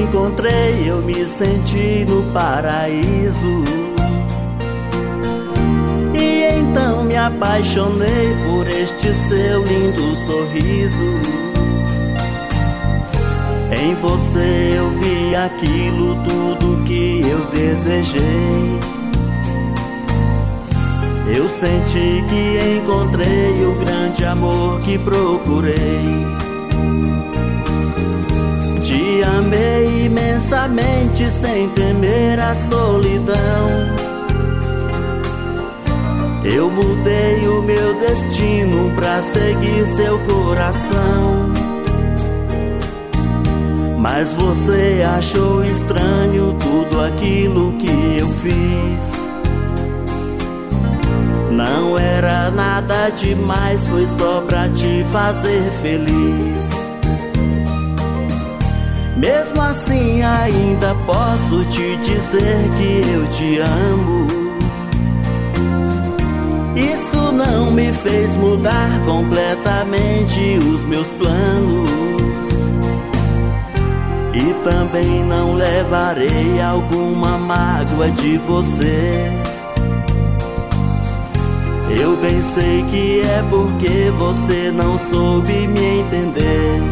encontrei, eu me senti no paraíso. E então me apaixonei por este seu lindo sorriso. Em você eu vi aquilo tudo que eu desejei. Eu senti que encontrei o grande amor que procurei. Te amei imensamente sem temer a solidão. Eu mudei o meu destino pra seguir seu coração. Mas você achou estranho tudo aquilo que eu fiz. Não era nada demais, foi só pra te fazer feliz. Mesmo assim ainda posso te dizer que eu te amo. Isso não me fez mudar completamente os meus planos. E também não levarei alguma mágoa de você. Eu bem sei que é porque você não soube me entender.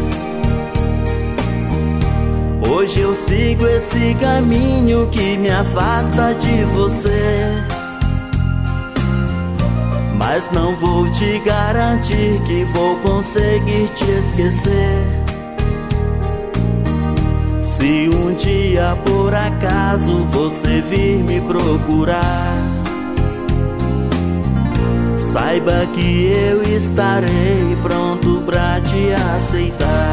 Hoje eu sigo esse caminho que me afasta de você. Mas não vou te garantir que vou conseguir te esquecer. Se um dia por acaso você vir me procurar, saiba que eu estarei pronto pra te aceitar.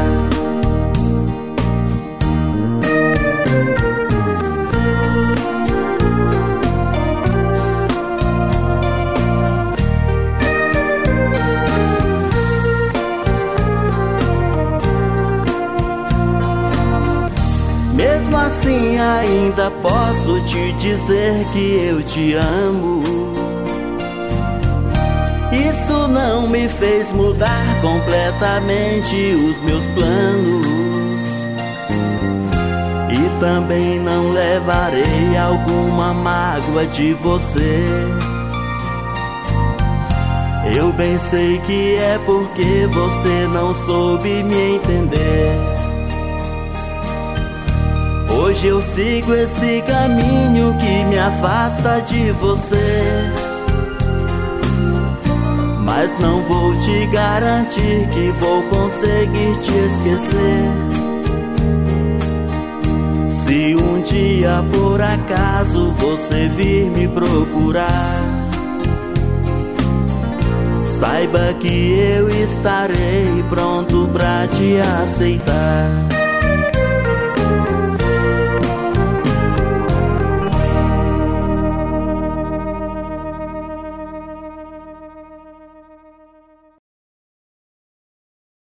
Mesmo assim ainda posso te dizer que eu te amo. Isso não me fez mudar completamente os meus planos. E também não levarei alguma mágoa de você. Eu bem sei que é porque você não soube me entender. Hoje eu sigo esse caminho que me afasta de você. Mas não vou te garantir que vou conseguir te esquecer. Se um dia por acaso você vir me procurar, saiba que eu estarei pronto pra te aceitar.